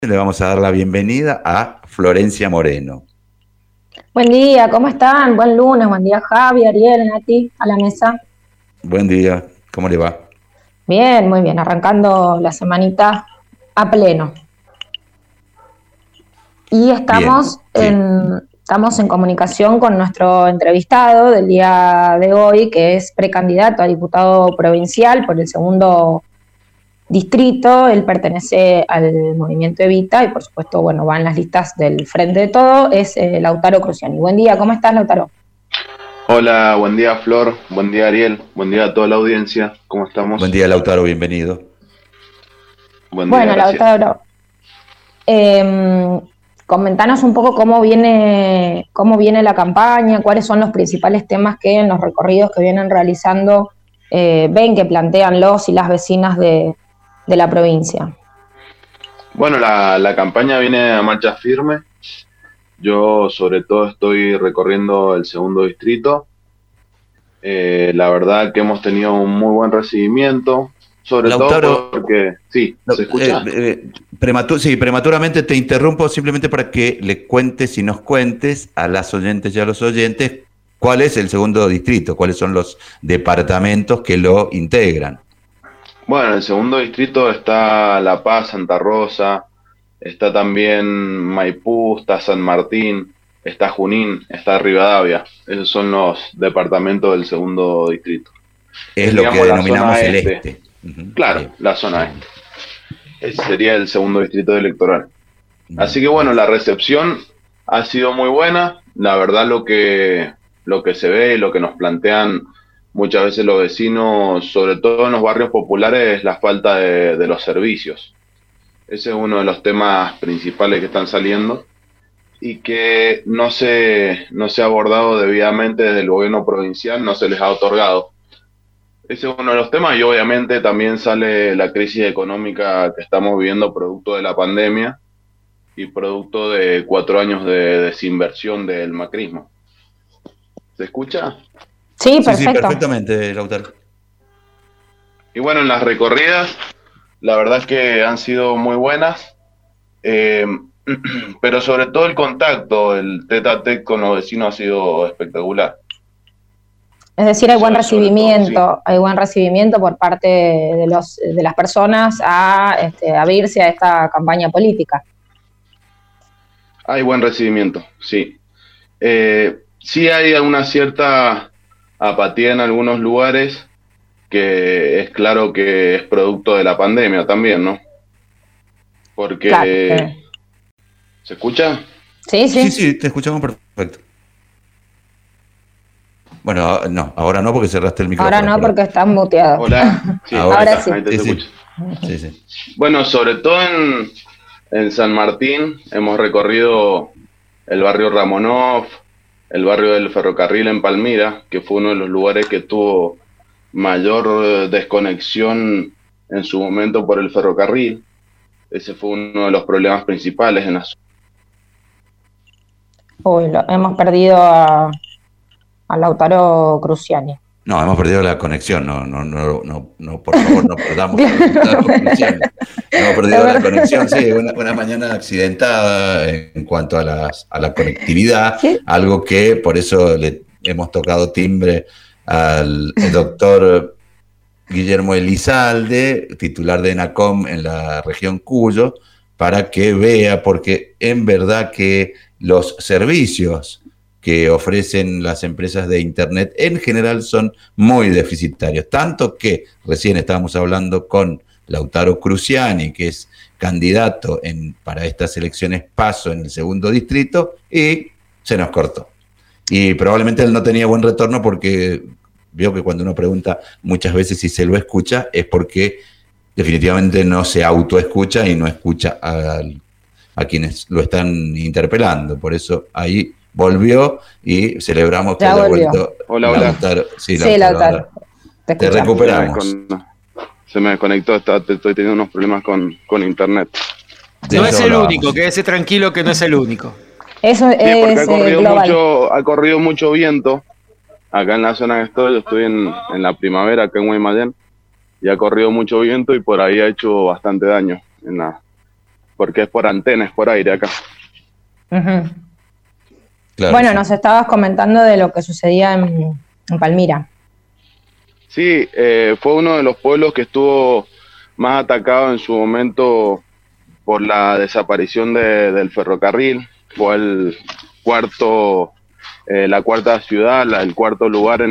Le vamos a dar la bienvenida a Florencia Moreno. Buen día, ¿cómo están? Buen lunes, buen día Javi, Ariel, Nati, a la mesa. Buen día, ¿cómo le va? Bien, muy bien, arrancando la semanita a pleno. Y Bien, sí. estamos en comunicación con nuestro entrevistado del día de hoy, que es precandidato a diputado provincial por el segundo distrito. Él pertenece al movimiento Evita y por supuesto, bueno, va en las listas del Frente de Todo, es Lautaro Cruciani. Buen día, ¿cómo estás, Lautaro? Hola, buen día Flor, buen día Ariel, buen día a toda la audiencia, ¿cómo Buen estamos? día, Lautaro, bienvenido. Buen día, Bueno, gracias. Lautaro, comentanos un poco cómo viene la campaña, cuáles son los principales temas que en los recorridos que vienen realizando ven que plantean los y las vecinas de la provincia. Bueno, la campaña viene a marcha firme. Yo sobre todo estoy recorriendo el segundo distrito. La verdad que hemos tenido un muy buen recibimiento, sobre todo Lautaro, porque, sí, ¿se escucha? sí, prematuramente te interrumpo simplemente para que le cuentes y nos cuentes a las oyentes y a los oyentes cuál es el segundo distrito, cuáles son los departamentos que lo integran. Bueno, en el segundo distrito está La Paz, Santa Rosa, está también Maipú, está San Martín, está Junín, está Rivadavia. Esos son los departamentos del segundo distrito. Es Es, lo que digamos, la denominamos zona el este. este. Ujú, Claro, bien, la zona bien, este. Ese sería el segundo distrito electoral. Así bien, que bueno, bien. la recepción ha sido muy buena. La verdad lo que se ve y lo que nos plantean muchas veces los vecinos, sobre todo en los barrios populares, es la falta de los servicios. Ese es uno de los temas principales que están saliendo y que no se ha abordado debidamente desde el gobierno provincial, no se les ha otorgado. Ese es uno de los temas y obviamente también sale la crisis económica que estamos viviendo producto de la pandemia y producto de 4 años de desinversión del macrismo. ¿Se escucha? Sí, Sí, sí, perfecto. perfectamente, Lautaro. Y bueno, en las recorridas, la verdad es que han sido muy buenas, eh, pero sobre todo el contacto, el tete a tete con los vecinos ha sido espectacular. Es decir, Eso es sobre todo, sí. hay buen recibimiento por parte de las personas a abrirse a esta campaña política. Hay buen recibimiento, sí. Sí hay una cierta apatía en algunos lugares, que es claro que es producto de la pandemia también, ¿no? Claro. Porque, ¿se escucha? Sí, Sí, sí. sí, te escuchamos perfecto. Bueno, no, ahora no porque cerraste el Ahora micrófono, no, pero porque estás muteado. Hola, sí, ahí ahora Ahora está, sí. ahí te sí, escucho. sí, sí, sí. Bueno, sobre todo en San Martín hemos recorrido el barrio Ramonov, el barrio del Ferrocarril en Palmira, que fue uno de los lugares que tuvo mayor desconexión en su momento por el ferrocarril. Ese fue uno de los problemas principales en la zona. Uy, hemos perdido a Lautaro Cruciani. No, hemos perdido la conexión. No, no, no, no, no, por favor, no perdamos a Lautaro Cruciani. Hemos perdido la conexión, sí, una mañana accidentada en cuanto a la conectividad, ¿Qué? algo que por eso le hemos tocado timbre al doctor Guillermo Elizalde, titular de ENACOM en la región Cuyo, para que vea, porque en verdad que los servicios que ofrecen las empresas de Internet en general son muy deficitarios. Tanto que recién estábamos hablando con Lautaro Cruciani, que es candidato para estas elecciones PASO en el segundo distrito, y se nos cortó. Y probablemente él no tenía buen retorno porque veo que cuando uno pregunta muchas veces si se lo escucha es porque definitivamente no se autoescucha y no escucha a quienes lo están interpelando. Por eso ahí volvió y celebramos que Ya haya volvió. vuelto. Hola, hola. Lautaro. Sí, Sí, Lautaro, Lautaro. ahora Te te escuchamos. recuperamos. Se me desconectó, estoy teniendo unos problemas con internet. De No eso es el hablábamos. único, quédese tranquilo que no es el único. Eso Sí, porque es global. ha corrido mucho viento acá en la zona que estoy. Yo estoy en la primavera, acá en Guaymallén, y ha corrido mucho viento y por ahí ha hecho bastante daño porque es por antena, es por aire acá. Ujú. Claro, Bueno, sí. nos estabas comentando de lo que sucedía en Palmira. Sí, fue uno de los pueblos que estuvo más atacado en su momento por la desaparición del ferrocarril. Fue el cuarto, la cuarta ciudad, el cuarto lugar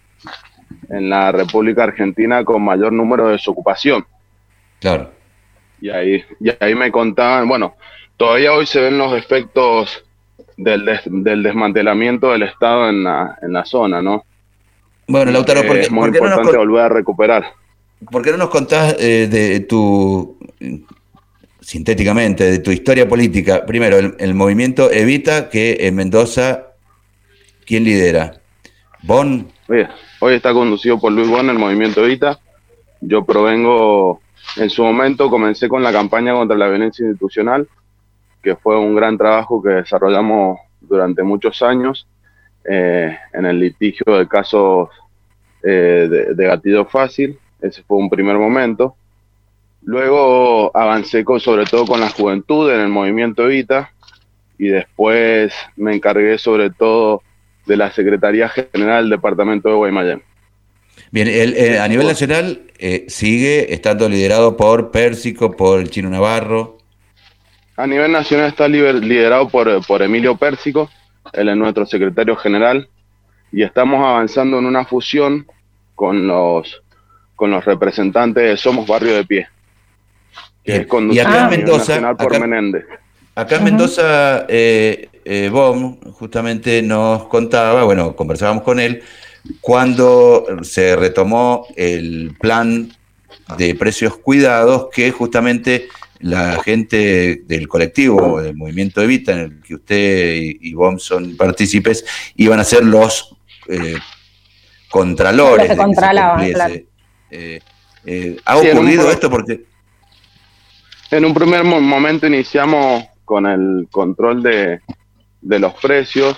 en la República Argentina con mayor número de desocupación. Claro. Y ahí me contaban, bueno, todavía hoy se ven los efectos del desmantelamiento del Estado en la zona, ¿no? Bueno, Y Lautaro, que es muy ¿por qué no nos, importante volver a recuperar. por qué no nos contás de tu, sintéticamente, de tu historia política? Primero, el movimiento Evita, que en Mendoza, ¿quién lidera? ¿Bon? Hoy está conducido por Luis Bon, el movimiento Evita. Yo provengo, en su momento comencé con la campaña contra la violencia institucional, que fue un gran trabajo que desarrollamos durante muchos años en el litigio de casos de gatillo fácil. Ese fue un primer momento. Luego avancé sobre todo con la juventud en el movimiento Evita, y después me encargué sobre todo de la Secretaría General del Departamento de Guaymallén. Bien, a nivel nacional sigue estando liderado por Pérsico, por el Chino Navarro. A nivel nacional está liderado por Emilio Pérsico, él es nuestro secretario general, y estamos avanzando en una fusión con los representantes de Somos Barrio de Pie, que es conducido acá en a nivel Mendoza, nacional por Menéndez. Acá en Mendoza, Bom justamente nos contaba, bueno, conversábamos con él, cuando se retomó el plan de precios cuidados, que justamente la gente del colectivo, del movimiento Evita, en el que usted y Bom son partícipes, iban a ser los contralores. Los que controlaban, claro. ¿Ha ocurrido esto? Porque en un primer momento iniciamos con el control de los precios,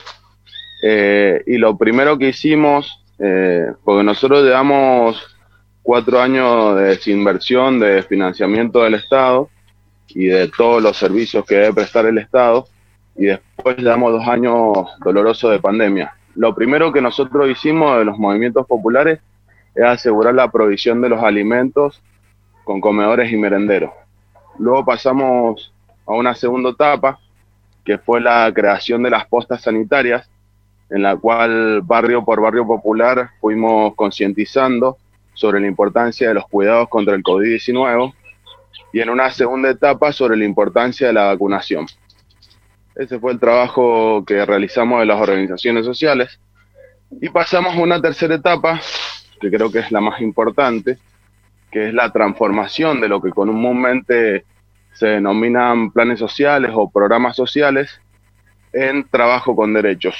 y lo primero que hicimos, porque nosotros llevamos 4 años de desinversión, de financiamiento del Estado y de todos los servicios que debe prestar el Estado, y después llevamos 2 años dolorosos de pandemia. Lo primero que nosotros hicimos de los movimientos populares es asegurar la provisión de los alimentos con comedores y merenderos. Luego pasamos a una segunda etapa, que fue la creación de las postas sanitarias, en la cual barrio por barrio popular fuimos concientizando sobre la importancia de los cuidados contra el COVID-19, y en una segunda etapa sobre la importancia de la vacunación. Ese fue el trabajo que realizamos de las organizaciones sociales. Y pasamos a una tercera etapa, que creo que es la más importante, que es la transformación de lo que comúnmente se denominan planes sociales o programas sociales en trabajo con derechos.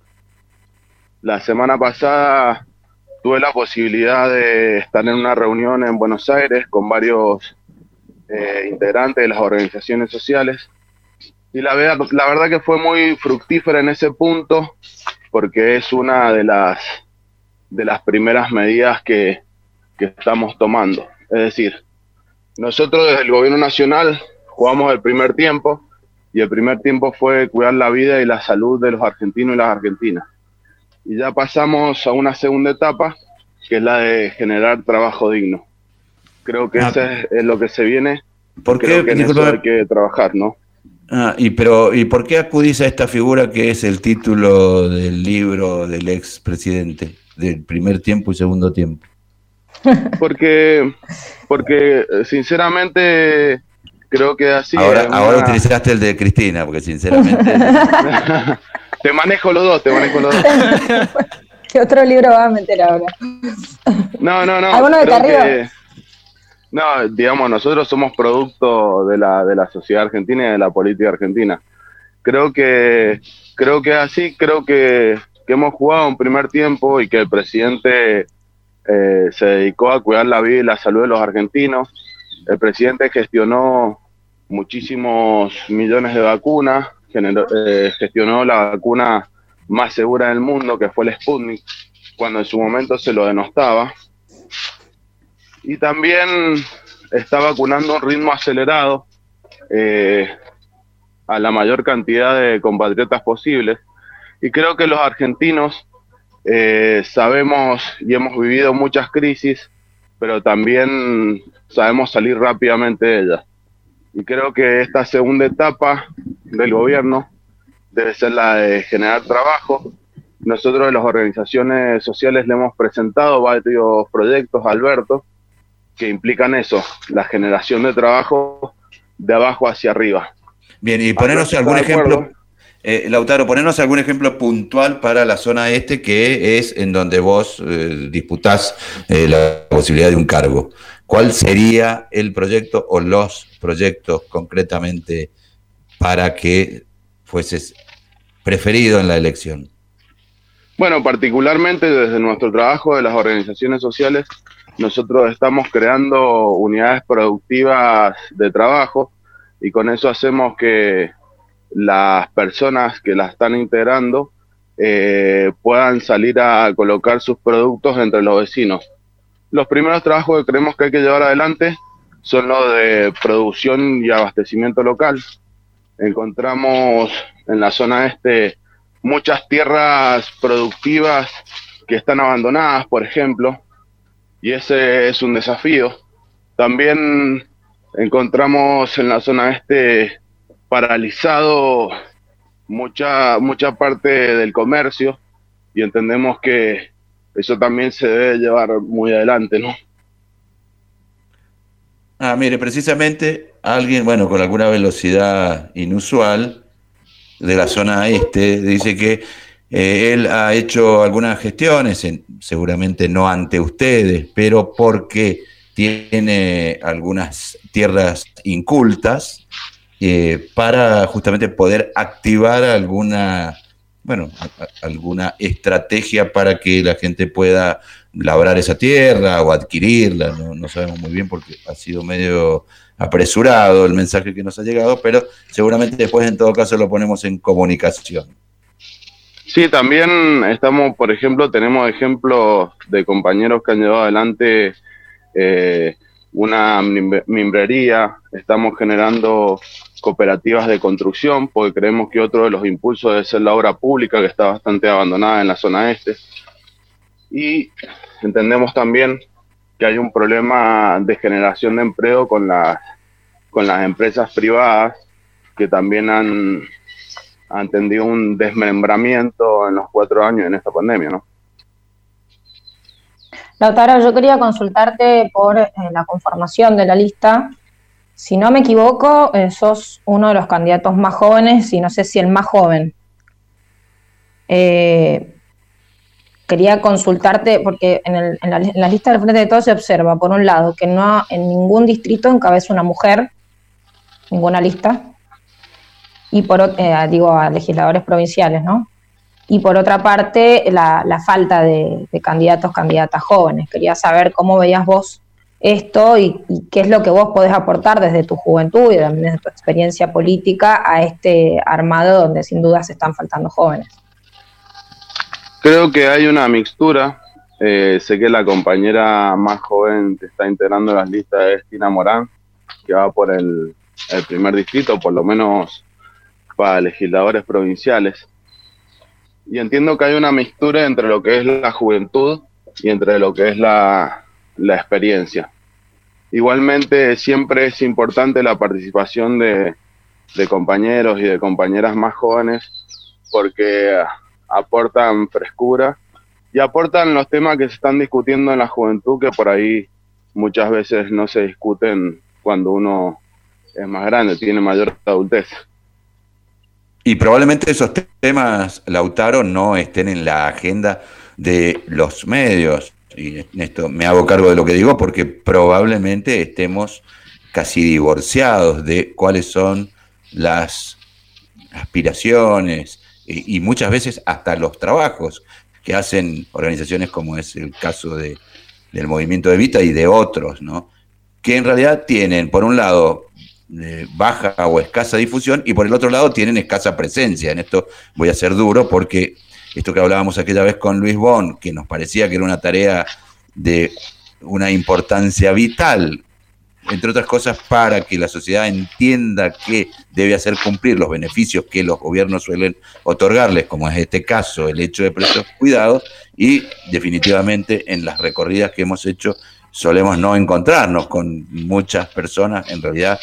La semana pasada tuve la posibilidad de estar en una reunión en Buenos Aires con varios integrantes de las organizaciones sociales, y la verdad que fue muy fructífera en ese punto, porque es una de las primeras medidas que estamos tomando. Es decir, nosotros desde el gobierno nacional jugamos el primer tiempo, y el primer tiempo fue cuidar la vida y la salud de los argentinos y las argentinas. Y ya pasamos a una segunda etapa, que es la de generar trabajo digno. Creo que ese es lo que se viene. ¿Por qué? Creo que en eso hay que trabajar, ¿no? ¿Y por qué acudís a esta figura que es el título del libro del expresidente, del primer tiempo y segundo tiempo? Porque sinceramente creo que así. Ahora utilizaste el de Cristina, porque sinceramente te manejo los dos. ¿Qué otro libro vas a meter ahora? No. ¿Alguno de Carrió? No, digamos, nosotros somos producto de la sociedad argentina y de la política argentina. Creo que así, creo que hemos jugado un primer tiempo, y que el presidente se dedicó a cuidar la vida y la salud de los argentinos. El presidente gestionó muchísimos millones de vacunas, gestionó la vacuna más segura del mundo, que fue el Sputnik, cuando en su momento se lo denostaba. Y también está vacunando a un ritmo acelerado, a la mayor cantidad de compatriotas posibles. Y creo que los argentinos sabemos y hemos vivido muchas crisis, pero también sabemos salir rápidamente de ellas. Y creo que esta segunda etapa del gobierno debe ser la de generar trabajo. Nosotros de las organizaciones sociales le hemos presentado varios proyectos a Alberto que implican eso, la generación de trabajo de abajo hacia arriba. Bien, y ponernos algún ejemplo, Lautaro, ponernos algún ejemplo puntual para la zona este, que es en donde vos disputás la posibilidad de un cargo. ¿Cuál sería el proyecto o los proyectos concretamente para que fueses preferido en la elección? Bueno, particularmente desde nuestro trabajo de las organizaciones sociales, nosotros estamos creando unidades productivas de trabajo y con eso hacemos que las personas que las están integrando puedan salir a colocar sus productos entre los vecinos. Los primeros trabajos que creemos que hay que llevar adelante son los de producción y abastecimiento local. Encontramos en la zona este muchas tierras productivas que están abandonadas, por ejemplo, y ese es un desafío. También encontramos en la zona este paralizado mucha parte del comercio y entendemos que eso también se debe llevar muy adelante, ¿no? Mire, precisamente alguien, bueno, con alguna velocidad inusual de la zona este, dice que él ha hecho algunas gestiones, seguramente no ante ustedes, pero porque tiene algunas tierras incultas para justamente poder activar alguna estrategia para que la gente pueda labrar esa tierra o adquirirla. No sabemos muy bien porque ha sido medio apresurado el mensaje que nos ha llegado, pero seguramente después en todo caso lo ponemos en comunicación. Sí, también estamos, por ejemplo, tenemos ejemplos de compañeros que han llevado adelante una mimbrería, estamos generando cooperativas de construcción, porque creemos que otro de los impulsos debe ser la obra pública, que está bastante abandonada en la zona este. Y entendemos también que hay un problema de generación de empleo con las empresas privadas, que también han tenido un desmembramiento en los 4 años en esta pandemia, ¿no? Lautaro, yo quería consultarte por la conformación de la lista. Si no me equivoco, sos uno de los candidatos más jóvenes, y no sé si el más joven. Quería consultarte, porque en la lista del Frente de Todos se observa, por un lado, que no en ningún distrito encabeza una mujer, ninguna lista, y a legisladores provinciales, ¿no? Y por otra parte, la falta de candidatas jóvenes. Quería saber cómo veías vos esto y qué es lo que vos podés aportar desde tu juventud y desde tu experiencia política a este armado donde sin duda se están faltando jóvenes. Creo que hay una mixtura. Sé que la compañera más joven que está integrando las listas es Tina Morán, que va por el primer distrito, por lo menos para legisladores provinciales. Y entiendo que hay una mixtura entre lo que es la juventud y entre lo que es la experiencia. Igualmente, siempre es importante la participación de compañeros y de compañeras más jóvenes, porque aportan frescura y aportan los temas que se están discutiendo en la juventud, que por ahí muchas veces no se discuten cuando uno es más grande, tiene mayor adultez. Y probablemente esos temas, Lautaro, no estén en la agenda de los medios. Y en esto me hago cargo de lo que digo porque probablemente estemos casi divorciados de cuáles son las aspiraciones y muchas veces hasta los trabajos que hacen organizaciones como es el caso del Movimiento Evita y de otros, ¿no? Que en realidad tienen, por un lado, baja o escasa difusión y por el otro lado tienen escasa presencia. En esto voy a ser duro porque esto que hablábamos aquella vez con Luis Bon, que nos parecía que era una tarea de una importancia vital entre otras cosas, para que la sociedad entienda que debe hacer cumplir los beneficios que los gobiernos suelen otorgarles, como es este caso, el hecho de precios cuidados, y definitivamente en las recorridas que hemos hecho solemos no encontrarnos con muchas personas. En realidad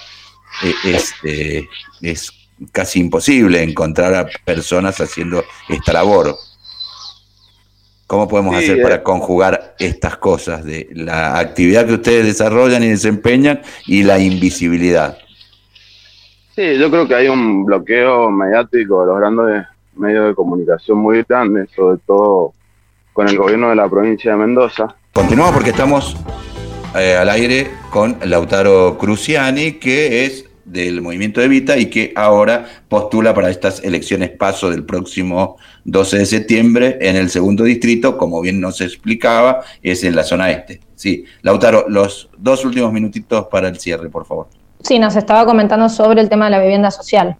es casi imposible encontrar a personas haciendo esta labor. ¿Cómo podemos hacer para conjugar estas cosas de la actividad que ustedes desarrollan y desempeñan y la invisibilidad? Sí, yo creo que hay un bloqueo mediático de los grandes medios de comunicación muy grande, sobre todo con el gobierno de la provincia de Mendoza. Continuamos porque estamos al aire con Lautaro Cruciani, que es del Movimiento Evita y que ahora postula para estas elecciones PASO del próximo 12 de septiembre en el segundo distrito, como bien nos explicaba, es en la zona este. Sí, Lautaro, los 2 últimos minutitos para el cierre, por favor. Sí, nos estaba comentando sobre el tema de la vivienda social.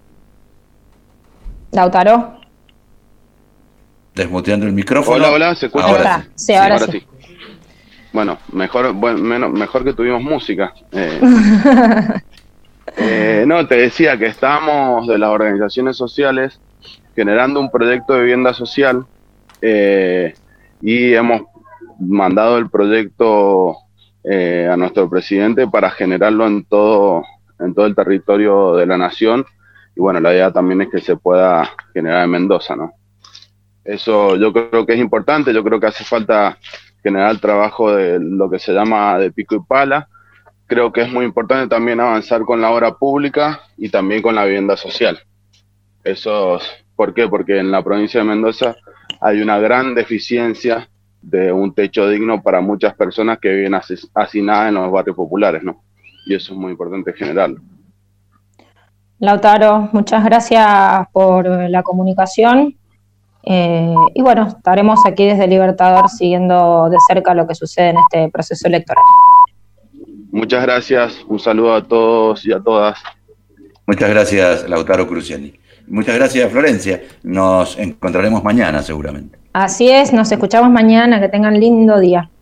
Lautaro. Desmuteando el micrófono. Hola, ¿se escucha? Ahora sí. Ahora sí. Bueno, mejor que tuvimos música. No, te decía que estamos de las organizaciones sociales generando un proyecto de vivienda social y hemos mandado el proyecto a nuestro presidente para generarlo en todo el territorio de la nación, y bueno, la idea también es que se pueda generar en Mendoza, ¿no? Eso yo creo que es importante. Yo creo que hace falta generar el trabajo de lo que se llama de pico y pala. Creo que es muy importante también avanzar con la obra pública y también con la vivienda social. ¿Por qué? Porque en la provincia de Mendoza hay una gran deficiencia de un techo digno para muchas personas que viven hacinadas en los barrios populares, ¿no? Y eso es muy importante generarlo. Lautaro, muchas gracias por la comunicación. Y bueno, estaremos aquí desde Libertador siguiendo de cerca lo que sucede en este proceso electoral. Muchas gracias, un saludo a todos y a todas. Muchas gracias, Lautaro Cruciani. Muchas gracias, Florencia. Nos encontraremos mañana seguramente. Así es, nos escuchamos mañana, que tengan lindo día.